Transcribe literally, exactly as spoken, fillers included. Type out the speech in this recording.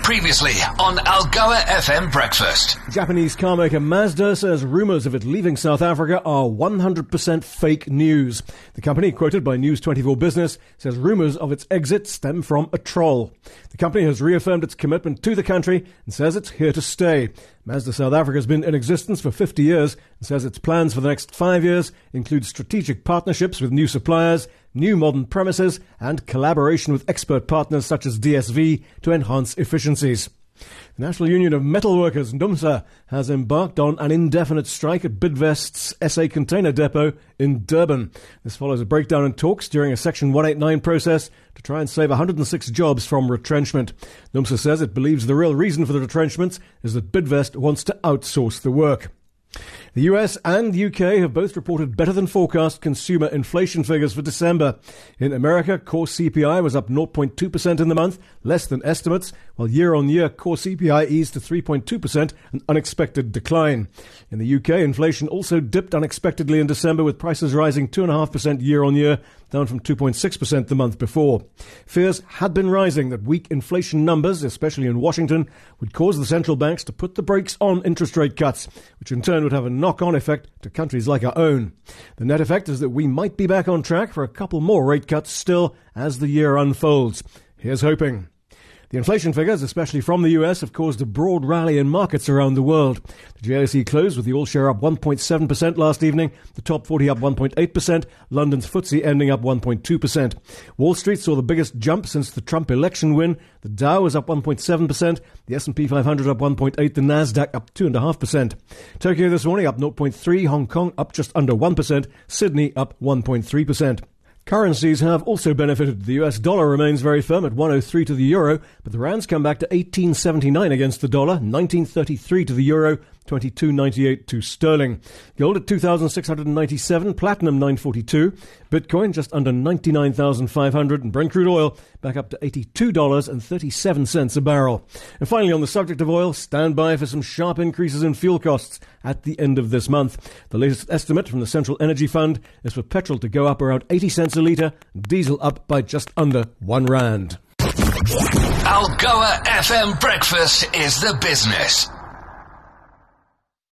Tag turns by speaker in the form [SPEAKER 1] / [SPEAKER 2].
[SPEAKER 1] Previously on Algoa F M Breakfast.
[SPEAKER 2] Japanese carmaker Mazda says rumours of it leaving South Africa are one hundred percent fake news. The company, quoted by News twenty-four Business, says rumours of its exit stem from a troll. The company has reaffirmed its commitment to the country and says it's here to stay. Mazda South Africa has been in existence for fifty years and says its plans for the next five years include strategic partnerships with new suppliers, new modern premises, and collaboration with expert partners such as D S V to enhance efficiencies. The National Union of Metalworkers, NUMSA, has embarked on an indefinite strike at Bidvest's S A container depot in Durban. This follows a breakdown in talks during a Section one eighty-nine process to try and save one hundred six jobs from retrenchment. NUMSA says it believes the real reason for the retrenchments is that Bidvest wants to outsource the work. The U S and U K have both reported better than forecast consumer inflation figures for December. In America, core C P I was up zero point two percent in the month, less than estimates, while year-on-year core C P I eased to three point two percent, an unexpected decline. In the U K, inflation also dipped unexpectedly in December, with prices rising two point five percent year-on-year, down from two point six percent the month before. Fears had been rising that weak inflation numbers, especially in Washington, would cause the central banks to put the brakes on interest rate cuts, which in turn would have a knock-on effect to countries like our own. The net effect is that we might be back on track for a couple more rate cuts still as the year unfolds. Here's hoping. The inflation figures, especially from the U S, have caused a broad rally in markets around the world. The J S E closed with the all-share up one point seven percent last evening, the top forty up one point eight percent, London's F T S E ending up one point two percent. Wall Street saw the biggest jump since the Trump election win. The Dow was up one point seven percent, the S and P five hundred up one point eight percent, the Nasdaq up two point five percent. Tokyo this morning up zero point three percent, Hong Kong up just under one percent, Sydney up one point three percent. Currencies have also benefited. The U S dollar remains very firm at one oh three to the euro, but the rand's come back to eighteen seventy-nine against the dollar, nineteen thirty-three to the euro, twenty-two ninety-eight to sterling. Gold at two thousand six hundred ninety-seven, platinum nine forty-two, Bitcoin just under ninety-nine thousand five hundred, and Brent crude oil back up to eighty-two dollars and thirty-seven cents a barrel. And finally, on the subject of oil, stand by for some sharp increases in fuel costs at the end of this month. The latest estimate from the Central Energy Fund is for petrol to go up around eighty cents a litre, and diesel up by just under one rand.
[SPEAKER 1] Algoa F M Breakfast is the business.